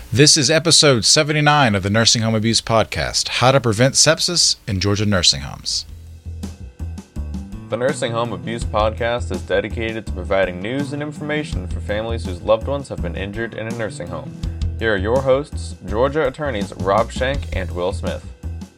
This is episode 79 of the Nursing Home Abuse Podcast, How to Prevent Sepsis in Georgia Nursing Homes. The Nursing Home Abuse Podcast is dedicated to providing news and information for families whose loved ones have been injured in a nursing home. Here are your hosts, Georgia attorneys Rob Schenk and Will Smith.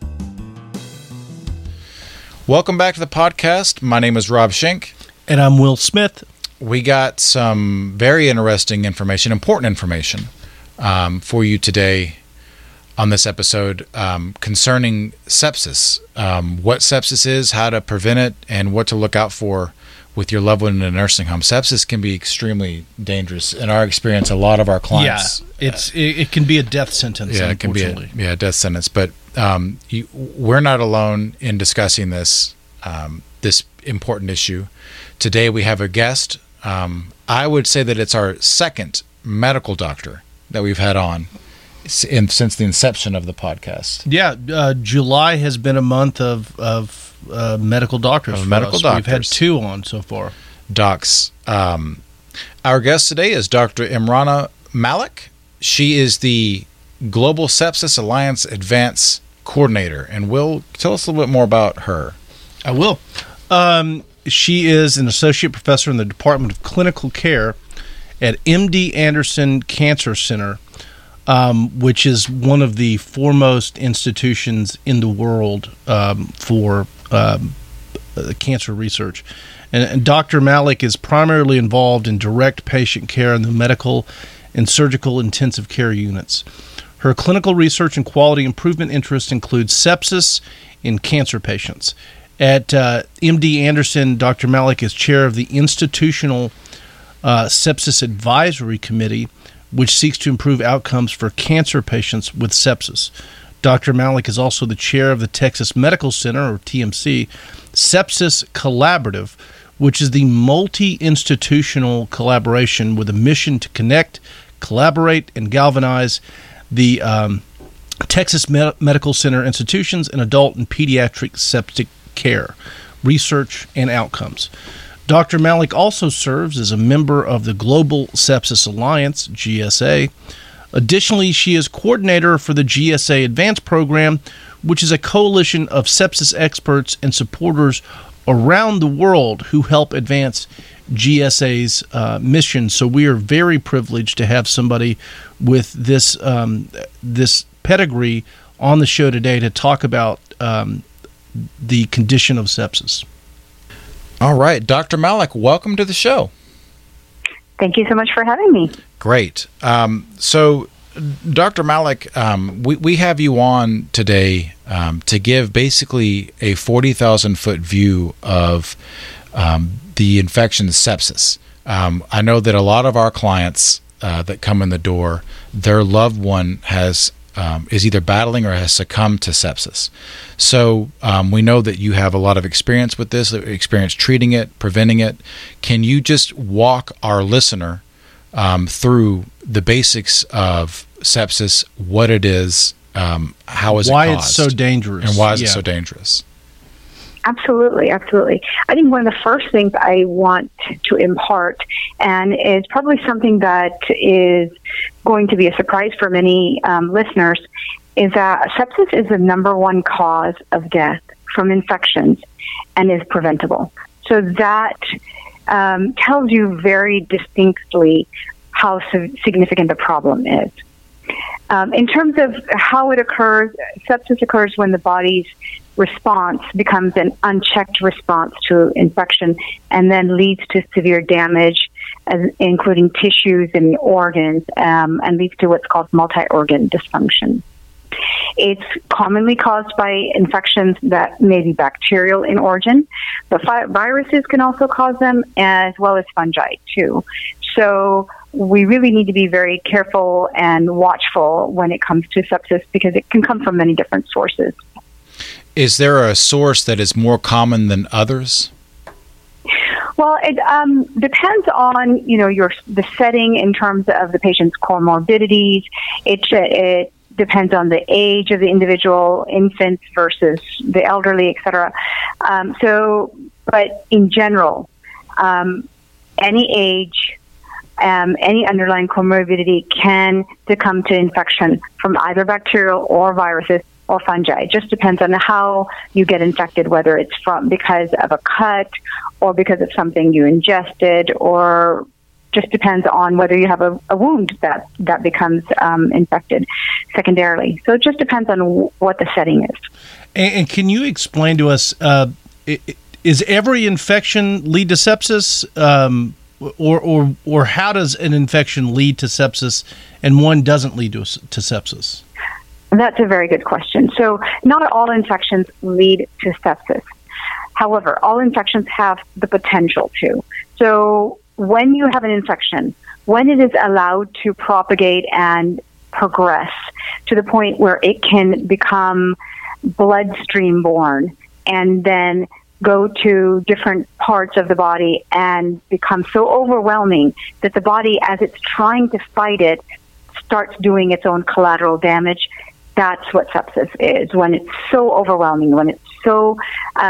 Welcome back to the podcast. My name is Rob Schenk. And I'm Will Smith. We got some very interesting information, important information, for you today on this episode concerning sepsis, what sepsis is, how to prevent it, and what to look out for with your loved one in a nursing home. Sepsis can be extremely dangerous. In our experience, a lot of our clients... Yeah, it can be a death sentence, yeah, it can be a death sentence. But we're not alone in discussing this important issue. Today we have a guest. I would say that it's our second medical doctor that we've had on since the inception of the podcast. Yeah, July has been a month of medical doctors. We've had two on so far. Docs. Our guest today is Dr. Imrana Malik. She is the Global Sepsis Alliance Advance Coordinator. And Will, tell us a little bit more about her. I will. She is an associate professor in the Department of Clinical Care at MD Anderson Cancer Center, which is one of the foremost institutions in the world for cancer research. And Dr. Malik is primarily involved in direct patient care in the medical and surgical intensive care units. Her clinical research and quality improvement interests include sepsis in cancer patients. At MD Anderson, Dr. Malik is chair of the Institutional Sepsis Advisory Committee, which seeks to improve outcomes for cancer patients with sepsis. Dr. Malik is also the chair of the Texas Medical Center, or TMC, Sepsis Collaborative, which is the multi-institutional collaboration with a mission to connect, collaborate, and galvanize the Texas Medical Center institutions and adult and pediatric septic care, research, and outcomes. Dr. Malik also serves as a member of the Global Sepsis Alliance, GSA. Additionally, she is coordinator for the GSA Advance Program, which is a coalition of sepsis experts and supporters around the world who help advance GSA's mission. So we are very privileged to have somebody with this pedigree on the show today to talk about the condition of sepsis. All right. Dr. Malik, welcome to the show. Thank you so much for having me. Great. So, Dr. Malik, we have you on today to give basically a 40,000-foot view of the infection sepsis. I know that a lot of our clients that come in the door, their loved one is either battling or has succumbed to sepsis. So we know that you have a lot of experience with this, experience treating it, preventing it. Can you just walk our listener through the basics of sepsis, what it is, how is it caused? Why it's so dangerous. And why is it so dangerous? Absolutely, absolutely. I think one of the first things I want to impart, and is probably something that is going to be a surprise for many listeners, is that sepsis is the number one cause of death from infections and is preventable. So that tells you very distinctly how significant the problem is. In terms of how it occurs, sepsis occurs when the body's response becomes an unchecked response to infection and then leads to severe damage, including tissues and organs, and leads to what's called multi-organ dysfunction. It's commonly caused by infections that may be bacterial in origin, but viruses can also cause them, as well as fungi too. So we really need to be very careful and watchful when it comes to sepsis because it can come from many different sources. Is there a source that is more common than others? Well, it depends on the setting in terms of the patient's comorbidities. It depends on the age of the individual, infants versus the elderly, etc. But in general, any age, any underlying comorbidity can succumb to infection from either bacterial or viruses or fungi. It just depends on how you get infected, whether it's because of a cut or because of something you ingested, or just depends on whether you have a wound that becomes infected secondarily. So it just depends on what the setting is. And can you explain to us, is every infection lead to sepsis, or how does an infection lead to sepsis and one doesn't lead to sepsis? That's a very good question. So not all infections lead to sepsis. However, all infections have the potential to. So when you have an infection, when it is allowed to propagate and progress to the point where it can become bloodstream borne and then go to different parts of the body and become so overwhelming that the body, as it's trying to fight it, starts doing its own collateral damage. That's what sepsis is. When it's so overwhelming, when it's so,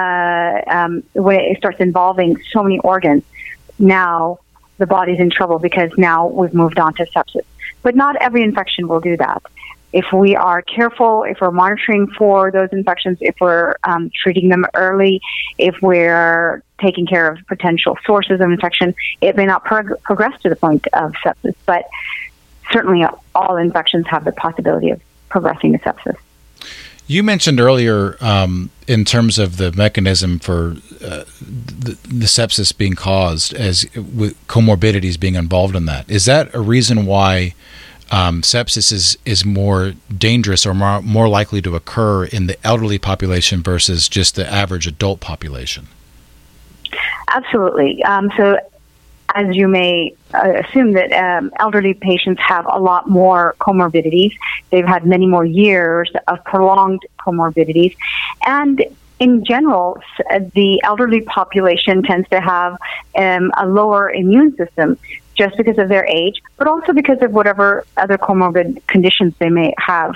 when it starts involving so many organs, now the body's in trouble because now we've moved on to sepsis. But not every infection will do that. If we are careful, if we're monitoring for those infections, if we're treating them early, if we're taking care of potential sources of infection, it may not progress to the point of sepsis. But certainly all infections have the possibility of progressing to sepsis. You mentioned earlier, in terms of the mechanism for the sepsis being caused, as with comorbidities being involved in that. Is that a reason why sepsis is more dangerous or more likely to occur in the elderly population versus just the average adult population? Absolutely. So as you may assume that elderly patients have a lot more comorbidities. They've had many more years of prolonged comorbidities. And in general, the elderly population tends to have a lower immune system just because of their age, but also because of whatever other comorbid conditions they may have,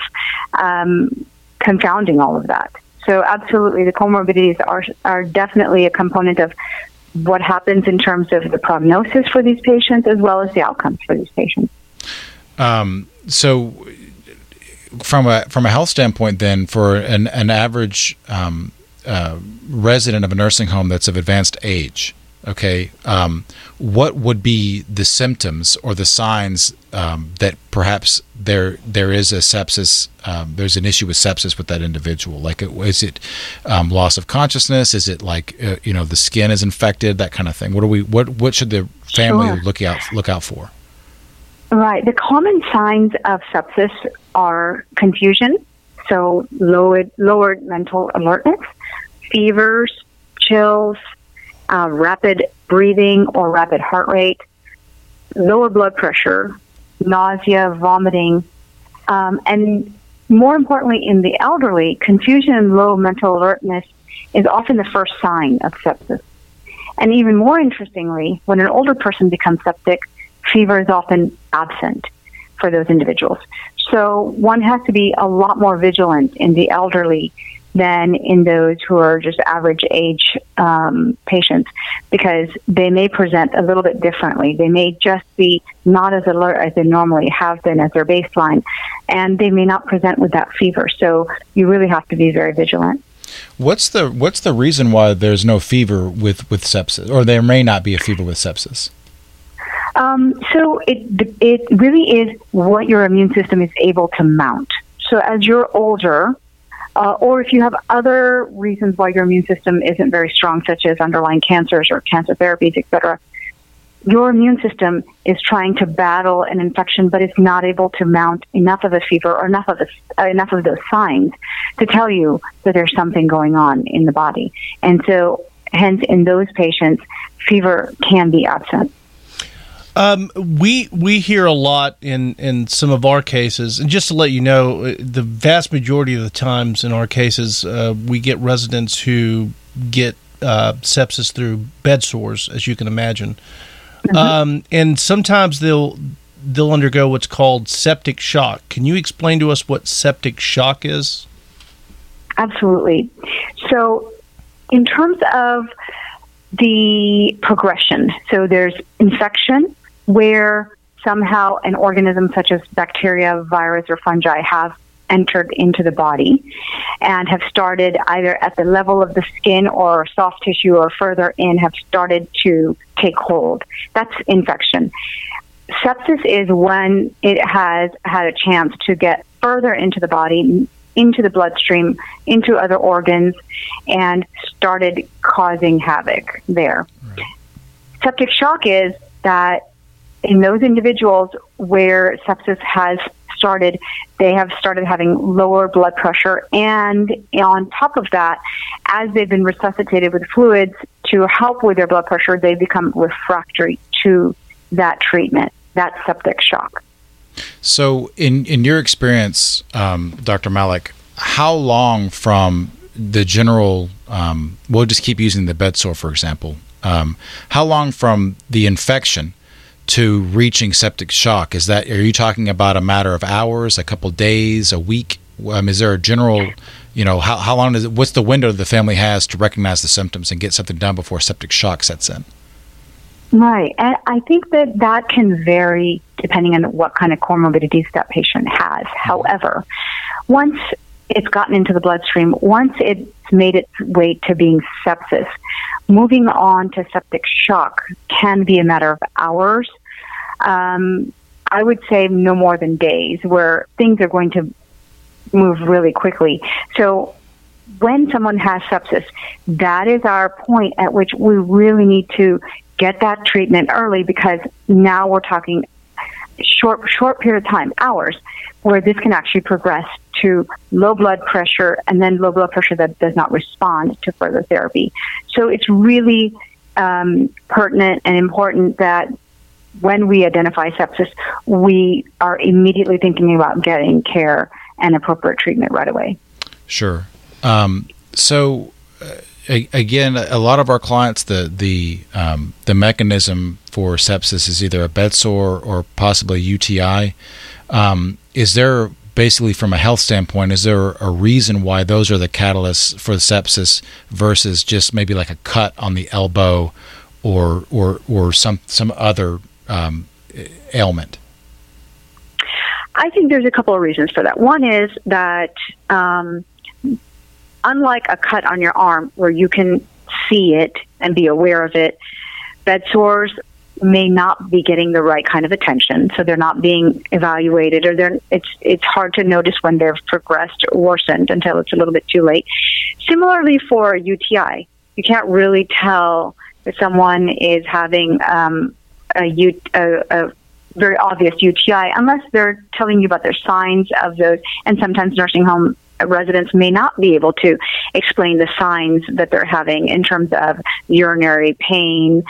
confounding all of that. So absolutely, the comorbidities are definitely a component of what happens in terms of the prognosis for these patients as well as the outcomes for these patients. So from a health standpoint then, for an average resident of a nursing home that's of advanced age, okay, what would be the symptoms or the signs that perhaps there is a sepsis, there's an issue with sepsis with that individual? Like, is it loss of consciousness? Is it like the skin is infected, that kind of thing? What should the family look out for? Right. The common signs of sepsis are confusion, so lowered mental alertness, fevers, chills, rapid breathing or rapid heart rate, lower blood pressure, nausea, vomiting, and more importantly, in the elderly, confusion and low mental alertness is often the first sign of sepsis. And even more interestingly, when an older person becomes septic, fever is often absent for those individuals. So one has to be a lot more vigilant in the elderly than in those who are just average age patients, because they may present a little bit differently. They may just be not as alert as they normally have been as their baseline, and they may not present with that fever. So you really have to be very vigilant. What's the reason why there's no fever with sepsis, or there may not be a fever with sepsis? So it really is what your immune system is able to mount. So as you're older, or if you have other reasons why your immune system isn't very strong, such as underlying cancers or cancer therapies, etc., your immune system is trying to battle an infection, but it's not able to mount enough of a fever or enough of those signs to tell you that there's something going on in the body. And so, hence, in those patients, fever can be absent. We hear a lot in some of our cases, and just to let you know, the vast majority of the times in our cases, we get residents who get sepsis through bed sores, as you can imagine. Mm-hmm. And sometimes they'll undergo what's called septic shock. Can you explain to us what septic shock is? Absolutely. So in terms of the progression, so there's infection, where somehow an organism such as bacteria, virus, or fungi have entered into the body and have started either at the level of the skin or soft tissue or further in, have started to take hold. That's infection. Sepsis is when it has had a chance to get further into the body, into the bloodstream, into other organs, and started causing havoc there. Right. Septic shock is that in those individuals where sepsis has started, they have started having lower blood pressure, and on top of that, as they've been resuscitated with fluids to help with their blood pressure, they become refractory to that treatment. That's septic shock. So in your experience, Dr. Malik, how long from the general, we'll just keep using the bed sore, for example, how long from the infection to reaching septic shock? Are you talking about a matter of hours, a couple days, a week? Is there a general, how long what's the window the family has to recognize the symptoms and get something done before septic shock sets in? Right. And I think that can vary depending on what kind of comorbidities that patient has. However, once it's gotten into the bloodstream, once it's made its way to being sepsis, moving on to septic shock can be a matter of hours. I would say no more than days, where things are going to move really quickly. So when someone has sepsis, that is our point at which we really need to get that treatment early, because now we're talking short period of time, hours, where this can actually progress to low blood pressure, and then low blood pressure that does not respond to further therapy. So it's really pertinent and important that when we identify sepsis, we are immediately thinking about getting care and appropriate treatment right away. Sure. Again, a lot of our clients, the mechanism for sepsis is either a bed sore or possibly UTI. Is there, basically from a health standpoint, is there a reason why those are the catalysts for the sepsis versus just maybe like a cut on the elbow or some other ailment? I think there's a couple of reasons for that. One is that unlike a cut on your arm where you can see it and be aware of it, bed sores may not be getting the right kind of attention, so they're not being evaluated, or it's hard to notice when they've progressed or worsened until it's a little bit too late. Similarly for UTI, you can't really tell if someone is having a very obvious UTI unless they're telling you about their signs of those, and sometimes nursing home residents may not be able to explain the signs that they're having in terms of urinary pain,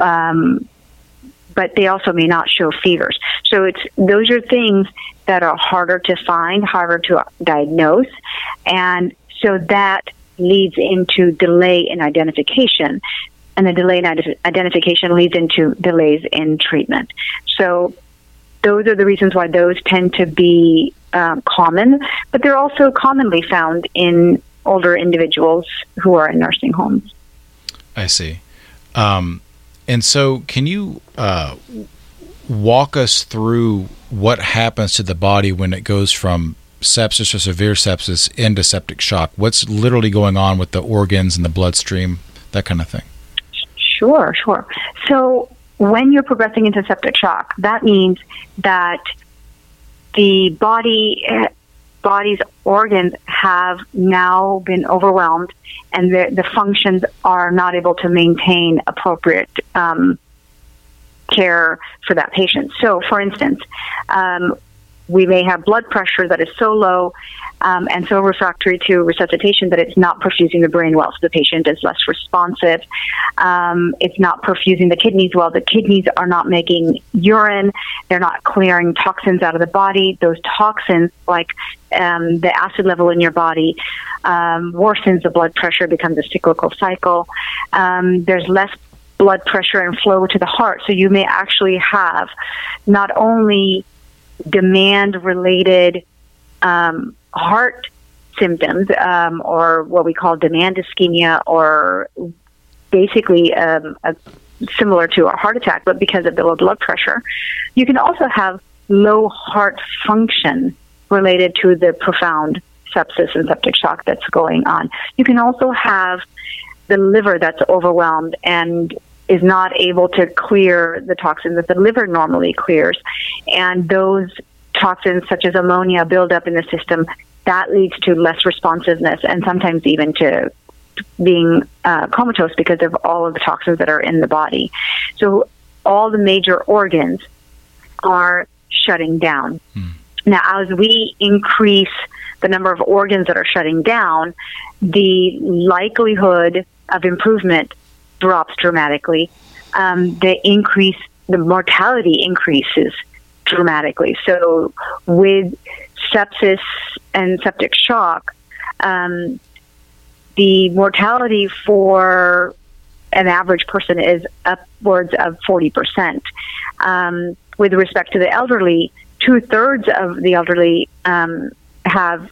but they also may not show fevers. So those are things that are harder to find, harder to diagnose, and so that leads into delay in identification, and the delay in identification leads into delays in treatment. So those are the reasons why those tend to be common, but they're also commonly found in older individuals who are in nursing homes. I see. And so can you walk us through what happens to the body when it goes from sepsis or severe sepsis into septic shock? What's literally going on with the organs and the bloodstream, that kind of thing? Sure. So when you're progressing into septic shock, that means that the body's organs have now been overwhelmed, and the functions are not able to maintain appropriate care for that patient. So, for instance, we may have blood pressure that is so low and so refractory to resuscitation that it's not perfusing the brain well, so the patient is less responsive. It's not perfusing the kidneys well. The kidneys are not making urine. They're not clearing toxins out of the body. Those toxins, like the acid level in your body, worsens the blood pressure, becomes a cyclical cycle. There's less blood pressure and flow to the heart, so you may actually have not only demand-related heart symptoms, or what we call demand ischemia, or basically a similar to a heart attack, but because of the low blood pressure. You can also have low heart function related to the profound sepsis and septic shock that's going on. You can also have the liver that's overwhelmed and is not able to clear the toxins that the liver normally clears. And those toxins, such as ammonia, build up in the system. That leads to less responsiveness and sometimes even to being comatose because of all of the toxins that are in the body. So all the major organs are shutting down. Now, as we increase the number of organs that are shutting down, the likelihood of improvement drops dramatically. The mortality increases dramatically. So with sepsis and septic shock, the mortality for an average person is upwards of 40%. With respect to the elderly, 2/3 of the elderly have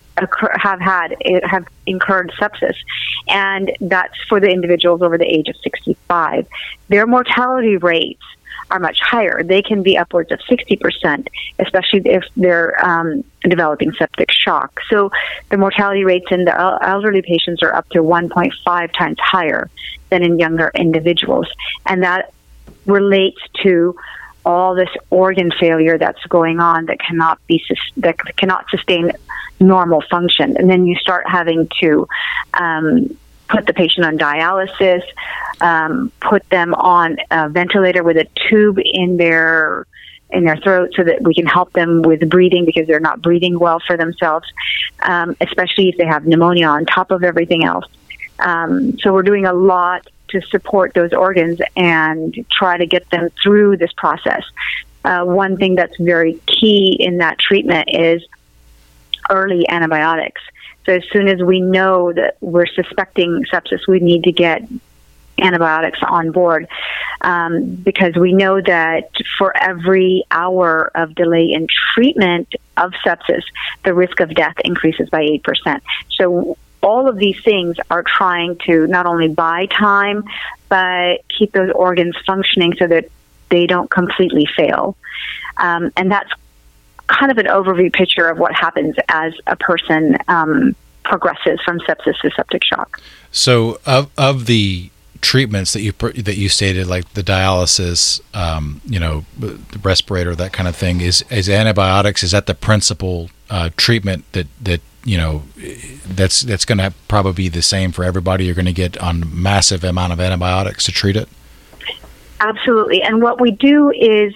incurred sepsis, and that's for the individuals over the age of 65. Their mortality rates are much higher. They can be upwards of 60%, especially if they're developing septic shock. So the mortality rates in the elderly patients are up to 1.5 times higher than in younger individuals, and that relates to all this organ failure that's going on that cannot sustain normal function. And then you start having to put the patient on dialysis, put them on a ventilator with a tube in their throat so that we can help them with breathing because they're not breathing well for themselves, especially if they have pneumonia on top of everything else. So we're doing a lot to support those organs and try to get them through this process. One thing that's very key in that treatment is early antibiotics. So as soon as we know that we're suspecting sepsis, we need to get antibiotics on board because we know that for every hour of delay in treatment of sepsis, the risk of death increases by 8%. So all of these things are trying to not only buy time, but keep those organs functioning so that they don't completely fail. And that's kind of an overview picture of what happens as a person progresses from sepsis to septic shock. So of the treatments that you stated, like the dialysis, the respirator, that kind of thing, is antibiotics, is that the principal treatment that that's going to probably be the same for everybody? You're going to get on massive amount of antibiotics to treat it? Absolutely. And what we do is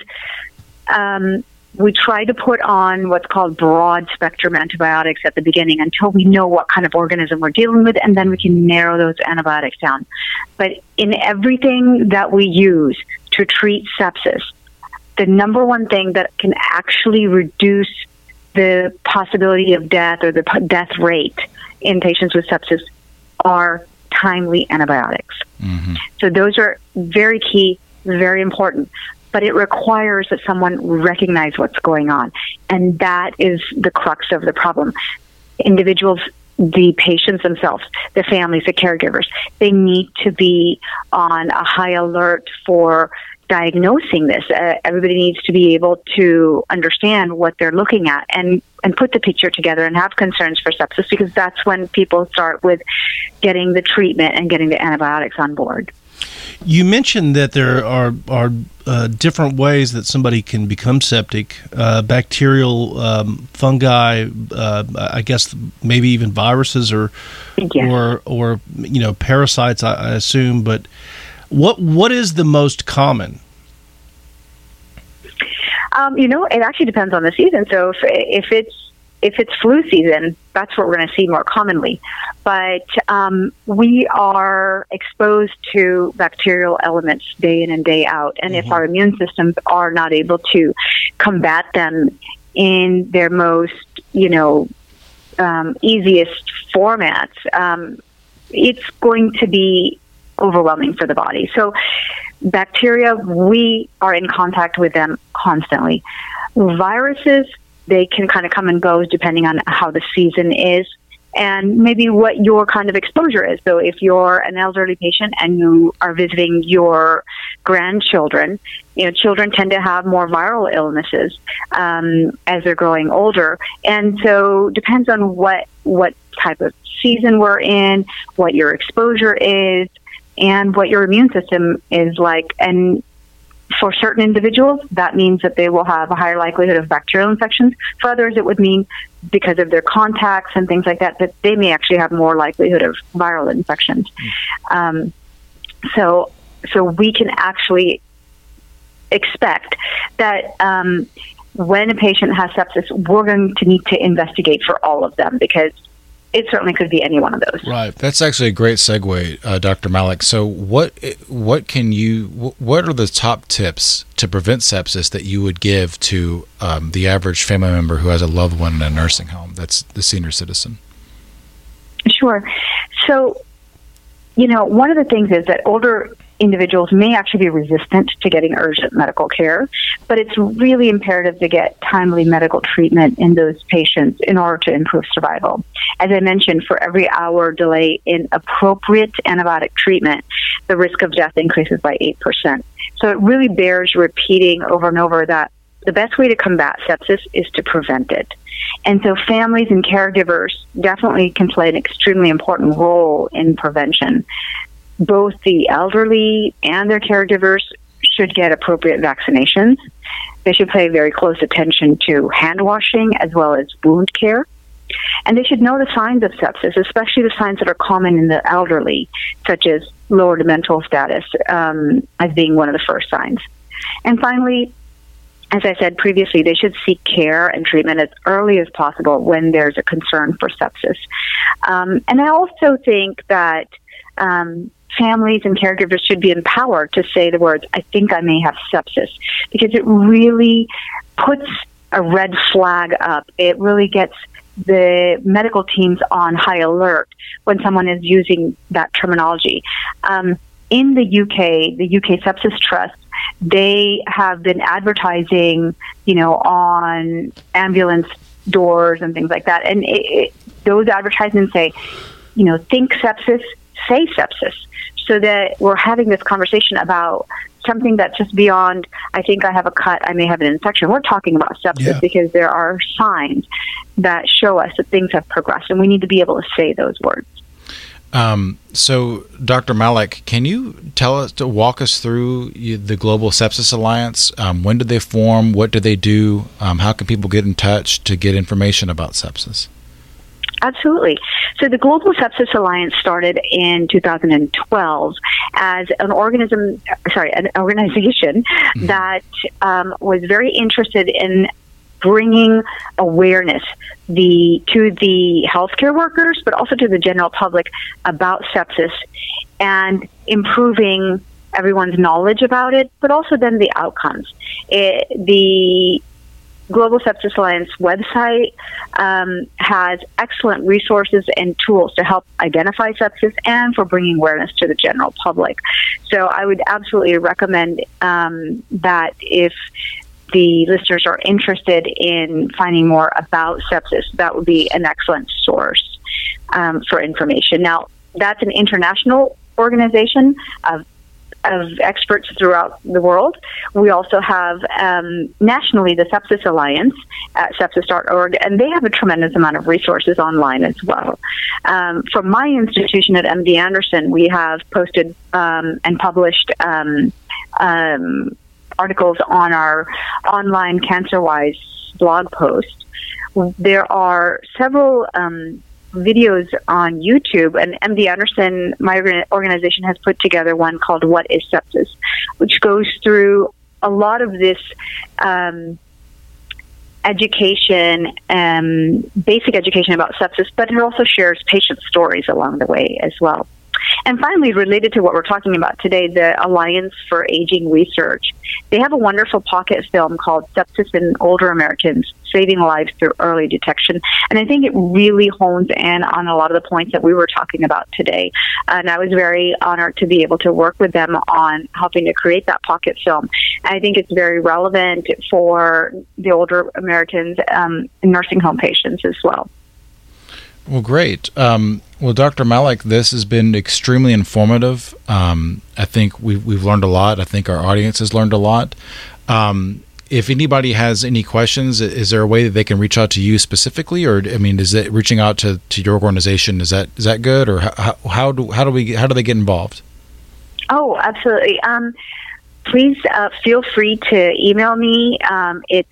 we try to put on what's called broad spectrum antibiotics at the beginning until we know what kind of organism we're dealing with, and then we can narrow those antibiotics down. But in everything that we use to treat sepsis, the number one thing that can actually reduce the possibility of death or the death rate in patients with sepsis are timely antibiotics. Mm-hmm. So those are very key, very important. But it requires that someone recognize what's going on. And that is the crux of the problem. Individuals, the patients themselves, the families, the caregivers, they need to be on a high alert for diagnosing this. Everybody needs to be able to understand what they're looking at and put the picture together and have concerns for sepsis, because that's when people start with getting the treatment and getting the antibiotics on board. You mentioned that there are different ways that somebody can become septic, bacterial, fungi, I guess maybe even viruses or parasites, I assume. But what is the most common? It actually depends on the season. So if it's flu season, that's what we're going to see more commonly. But we are exposed to bacterial elements day in and day out. And if our immune systems are not able to combat them in their most, easiest formats, it's going to be overwhelming for the body. So bacteria, we are in contact with them constantly. Viruses, they can kind of come and go depending on how the season is. and maybe what your kind of exposure is. So if you're an elderly patient and you are visiting your grandchildren, children tend to have more viral illnesses as they're growing older. And so depends on what type of season we're in, what your exposure is, and what your immune system is like. And for certain individuals, that means that they will have a higher likelihood of bacterial infections. For others, it would mean, because of their contacts and things like that, that they may actually have more likelihood of viral infections. So we can actually expect that when a patient has sepsis, we're going to need to investigate for all of them, because it certainly could be any one of those. Right. That's actually a great segue, Dr. Malik. So what are the top tips to prevent sepsis that you would give to the average family member who has a loved one in a nursing home that's the senior citizen? Sure. So, one of the things is that older individuals may actually be resistant to getting urgent medical care, but it's really imperative to get timely medical treatment in those patients in order to improve survival. As I mentioned, for every hour delay in appropriate antibiotic treatment, the risk of death increases by 8%. So it really bears repeating over and over that the best way to combat sepsis is to prevent it. And so families and caregivers definitely can play an extremely important role in prevention. Both the elderly and their caregivers should get appropriate vaccinations. They should pay very close attention to hand washing as well as wound care. And they should know the signs of sepsis, especially the signs that are common in the elderly, such as lowered mental status as being one of the first signs. And finally, as I said previously, they should seek care and treatment as early as possible when there's a concern for sepsis. And I also think that families and caregivers should be empowered to say the words, "I think I may have sepsis," because it really puts a red flag up. It really gets the medical teams on high alert when someone is using that terminology. In the UK Sepsis Trust, they have been advertising, on ambulance doors and things like that. And those advertisements say, think sepsis, say sepsis, so that we're having this conversation about something that's just beyond, I think I have a cut, I may have an infection. We're talking about sepsis because there are signs that show us that things have progressed, and we need to be able to say those words. So, Dr. Malik, can you walk us through the Global Sepsis Alliance? When did they form? What do they do? How can people get in touch to get information about sepsis? Absolutely. So the Global Sepsis Alliance started in 2012 as an organization that was very interested in bringing awareness to the healthcare workers, but also to the general public about sepsis and improving everyone's knowledge about it, but also then the outcomes. The Global Sepsis Alliance website has excellent resources and tools to help identify sepsis and for bringing awareness to the general public. So I would absolutely recommend that if the listeners are interested in finding more about sepsis, that would be an excellent source for information. Now, that's an international organization of experts throughout the world. We also have nationally the Sepsis Alliance at sepsis.org, and they have a tremendous amount of resources online as well. From my institution at MD Anderson, we have posted and published articles on our online CancerWise blog post. There are several videos on YouTube, and MD Anderson, my organization, has put together one called What is Sepsis, which goes through a lot of this education, basic education about sepsis, but it also shares patient stories along the way as well. And finally, related to what we're talking about today, the Alliance for Aging Research, they have a wonderful pocket film called Sepsis in Older Americans, Saving Lives Through Early Detection. And I think it really hones in on a lot of the points that we were talking about today. And I was very honored to be able to work with them on helping to create that pocket film. And I think it's very relevant for the older Americans and nursing home patients as well. Well, great. Well, Dr. Malik, this has been extremely informative. I think we've learned a lot. I think our audience has learned a lot. If anybody has any questions, is there a way that they can reach out to you specifically, or I mean, is it reaching out to your organization? Is that good, or how do they get involved? Oh, absolutely. Please feel free to email me. It's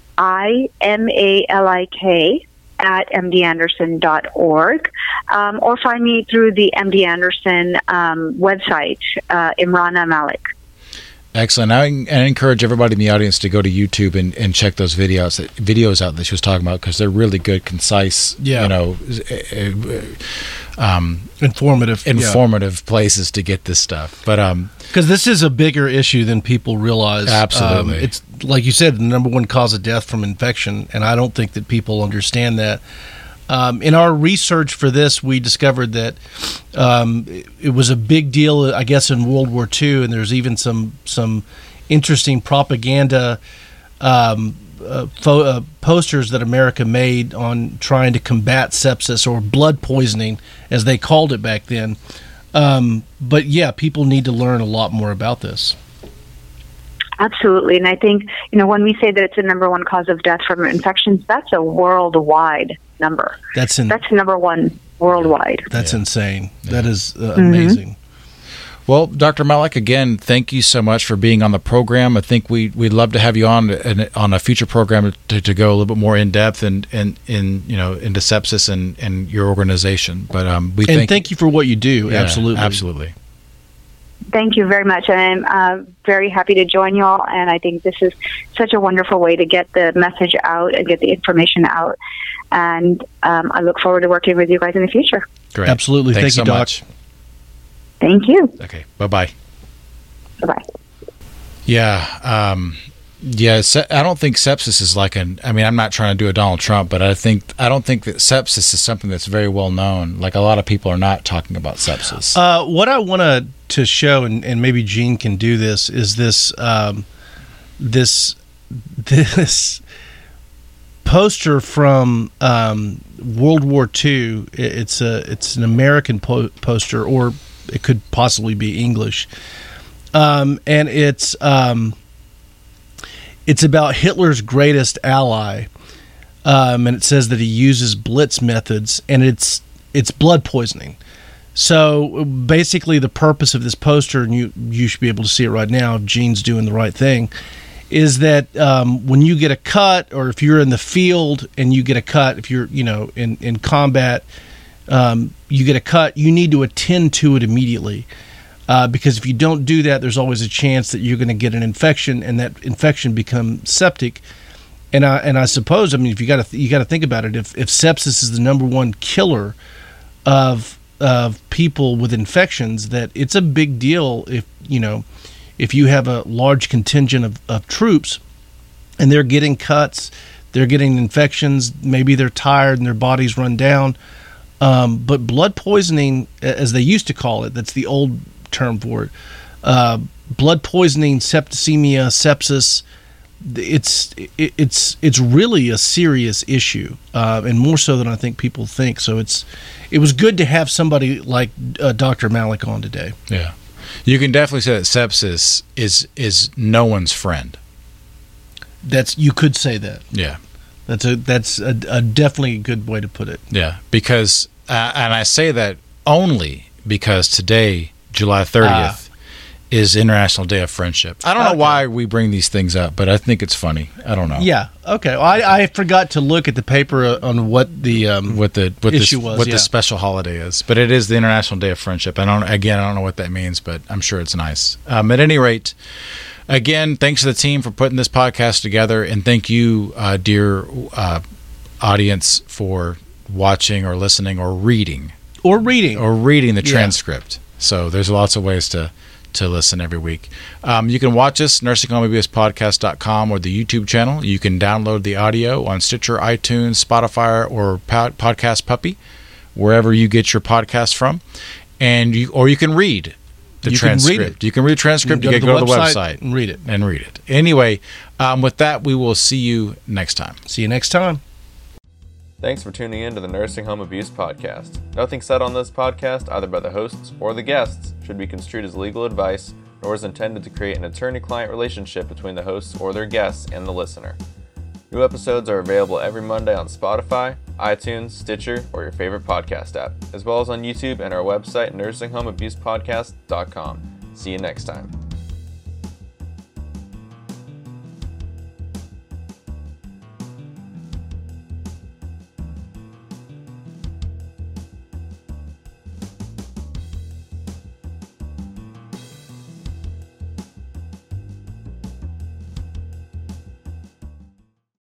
imalik@mdanderson.org, or find me through the MD Anderson website, Imrana Malik. Excellent. I encourage everybody in the audience to go to YouTube and check those videos out that she was talking about, because they're really good, concise, informative places to get this stuff. But because this is a bigger issue than people realize. Absolutely. It's like you said, the number one cause of death from infection, and I don't think that people understand that. In our research for this, we discovered that it was a big deal, I guess, in World War II, and there's even some interesting propaganda posters that America made on trying to combat sepsis, or blood poisoning, as they called it back then. But yeah, people need to learn a lot more about this. Absolutely. And I think, when we say that it's the number one cause of death from infections, that's a worldwide number. That's number one worldwide. That's insane. Yeah. That is amazing. Well, Dr. Malik, again, thank you so much for being on the program. I think we'd love to have you on a future program to go a little bit more in depth and into sepsis and your organization. But thank you for what you do. Yeah, absolutely. Thank you very much, and I'm very happy to join you all, and I think this is such a wonderful way to get the message out and get the information out, and I look forward to working with you guys in the future. Great. Absolutely. Thanks Thank you, so Doc. much. Thank you. Okay, bye-bye. Bye-bye. Yeah, I don't think sepsis is I'm not trying to do a Donald Trump, but I don't think that sepsis is something that's very well known. Like, a lot of people are not talking about sepsis. What I want to show, and maybe Gene can do this, is this poster from World War II. It's an American poster, or it could possibly be English, and it's about Hitler's greatest ally, and it says that he uses Blitz methods, and it's blood poisoning. So basically, the purpose of this poster, and you should be able to see it right now, if Gene's doing the right thing, is that when you get a cut, or if you're in the field and you get a cut, if you're in combat, you get a cut, you need to attend to it immediately. Because if you don't do that, there's always a chance that you're going to get an infection, and that infection becomes septic. And I suppose, if you got to think about it, if sepsis is the number one killer of people with infections, that it's a big deal if you have a large contingent of troops and they're getting cuts, they're getting infections, maybe they're tired and their bodies run down. But blood poisoning, as they used to call it, that's the old term for it, blood poisoning, septicemia, sepsis, it's really a serious issue, and more so than I think people think. So it was good to have somebody like Dr. Malik on today. Yeah, you can definitely say that sepsis is no one's friend. You could say that. Yeah, that's a definitely a good way to put it. Yeah, because and I say that only because today, July 30th, is International Day of Friendship. I don't know why we bring these things up, but I think it's funny. I don't know. Yeah. Okay. Well, I forgot to look at the paper on what the issue was. What the special holiday is, but it is the International Day of Friendship. I don't know what that means, but I'm sure it's nice. At any rate, again, thanks to the team for putting this podcast together, and thank you, dear audience, for watching or listening or reading the transcript. So there's lots of ways to listen every week. You can watch us, nursinghomeabusepodcast.com, or the YouTube channel. You can download the audio on Stitcher, iTunes, Spotify, or Podcast Puppy, wherever you get your podcast from. Or you can read the transcript. You can read the transcript. You can go to the website and read it. Anyway, with that, we will see you next time. See you next time. Thanks for tuning in to the Nursing Home Abuse Podcast. Nothing said on this podcast, either by the hosts or the guests, should be construed as legal advice, nor is intended to create an attorney-client relationship between the hosts or their guests and the listener. New episodes are available every Monday on Spotify, iTunes, Stitcher, or your favorite podcast app, as well as on YouTube and our website, nursinghomeabusepodcast.com. See you next time.